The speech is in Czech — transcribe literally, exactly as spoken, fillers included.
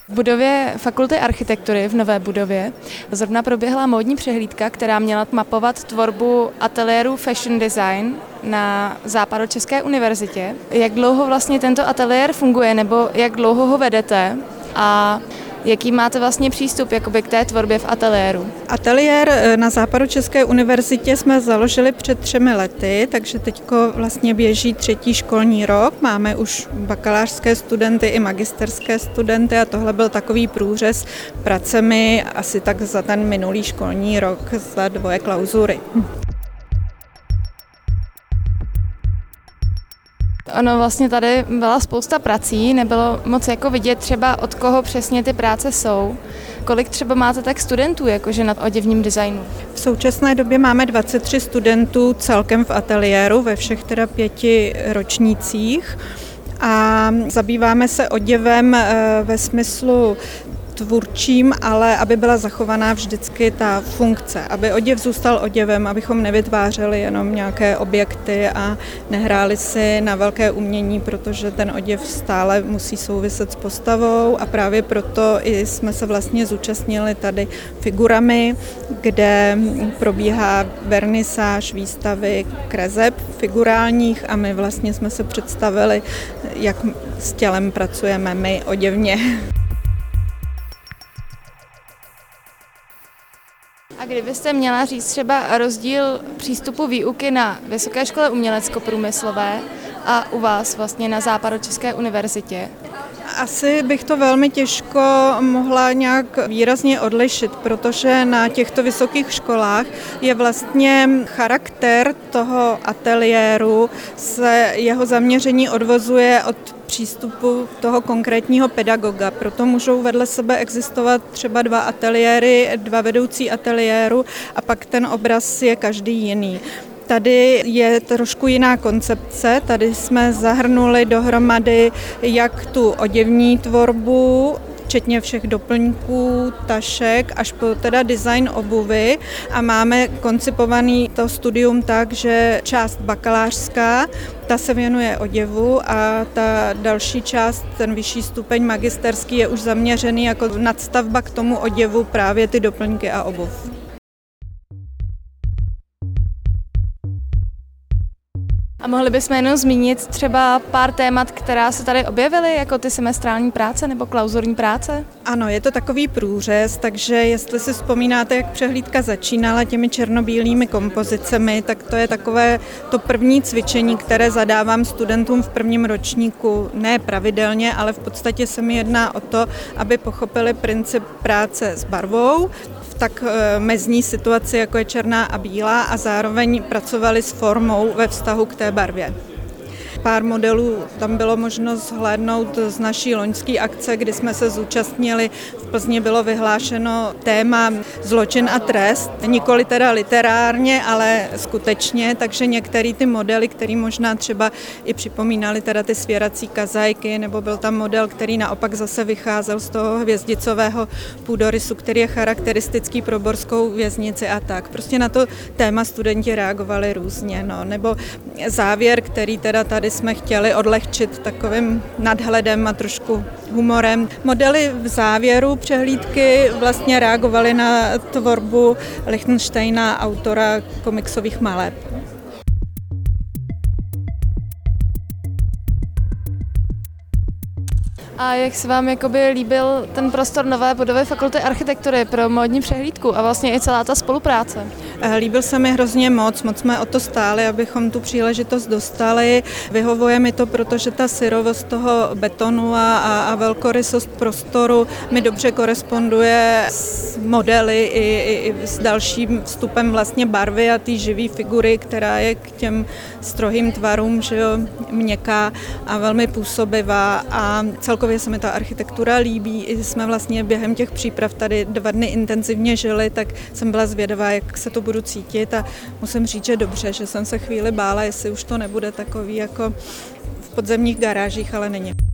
V budově Fakulty architektury v nové budově zrovna proběhla módní přehlídka, která měla mapovat tvorbu ateliéru Fashion Design na Západočeské univerzitě. Jak dlouho vlastně tento ateliér funguje, nebo jak dlouho ho vedete a jaký máte vlastně přístup jakoby k té tvorbě v ateliéru? Ateliér na Západočeské univerzitě jsme založili před třemi lety, takže teďko vlastně běží třetí školní rok. Máme už bakalářské studenty i magisterské studenty a tohle byl takový průřez pracemi asi tak za ten minulý školní rok za dvoje klauzury. Ono vlastně tady byla spousta prací, nebylo moc jako vidět třeba od koho přesně ty práce jsou. Kolik třeba máte tak studentů jakože na oděvním designu? V současné době máme dvacet tři studentů celkem v ateliéru ve všech teda pěti ročnících a zabýváme se oděvem ve smyslu tvůrčím, ale aby byla zachovaná vždycky ta funkce, aby oděv zůstal oděvem, abychom nevytvářeli jenom nějaké objekty a nehráli si na velké umění, protože ten oděv stále musí souviset s postavou a právě proto i jsme se vlastně zúčastnili tady figurami, kde probíhá vernisáž výstavy kreseb figurálních a my vlastně jsme se představili, jak s tělem pracujeme my oděvně. A kdybyste měla říct třeba rozdíl přístupu výuky na Vysoké škole umělecko-průmyslové a u vás vlastně na Západočeské univerzitě? Asi bych to velmi těžko mohla nějak výrazně odlišit, protože na těchto vysokých školách je vlastně charakter toho ateliéru, se jeho zaměření odvozuje od přístupu toho konkrétního pedagoga. Proto můžou vedle sebe existovat třeba dva ateliéry, dva vedoucí ateliéru a pak ten obraz je každý jiný. Tady je trošku jiná koncepce, tady jsme zahrnuli dohromady jak tu oděvní tvorbu, včetně všech doplňků, tašek, až po teda design obuvy a máme koncipovaný to studium tak, že část bakalářská, ta se věnuje oděvu a ta další část, ten vyšší stupeň magisterský je už zaměřený jako nadstavba k tomu oděvu právě ty doplňky a obuv. A mohli bychom jenom zmínit třeba pár témat, která se tady objevily, jako ty semestrální práce nebo klauzurní práce? Ano, je to takový průřez, takže jestli si vzpomínáte, jak přehlídka začínala těmi černobílými kompozicemi, tak to je takové to první cvičení, které zadávám studentům v prvním ročníku, ne pravidelně, ale v podstatě se mi jedná o to, aby pochopili princip práce s barvou, v tak mezní situaci, jako je černá a bílá a zároveň pracovali s formou ve vztahu k té barvě. Pár modelů tam bylo možno zhlédnout z naší loňské akce, kdy jsme se zúčastnili. V Plzni bylo vyhlášeno téma zločin a trest, nikoli teda literárně, ale skutečně, takže některé ty modely, které možná třeba i připomínaly teda ty svěrací kazajky, nebo byl tam model, který naopak zase vycházel z toho hvězdicového půdorysu, který je charakteristický pro borskou věznici a tak. Prostě na to téma studenti reagovali různě, no. Nebo závěr, který teda tady jsme chtěli odlehčit takovým nadhledem a trošku humorem. Modely v závěru přehlídky vlastně reagovaly na tvorbu Lichtensteina, autora komiksových maleb. A jak se vám jakoby líbil ten prostor nové budovy Fakulty architektury pro módní přehlídku a vlastně i celá ta spolupráce? Líbil se mi hrozně moc, moc jsme o to stáli, abychom tu příležitost dostali. Vyhovuje mi to, protože ta syrovost toho betonu a, a, a velkorysost prostoru mi dobře koresponduje s modely i, i, i s dalším vstupem vlastně barvy a té živé figury, která je k těm strohým tvarům, že jo, měkká a velmi působivá a celkově se mi ta architektura líbí. I jsme vlastně během těch příprav tady dva dny intenzivně žili, tak jsem byla zvědavá, jak se to budu cítit a musím říct, že dobře, že jsem se chvíli bála, jestli už to nebude takový jako v podzemních garážích, ale není.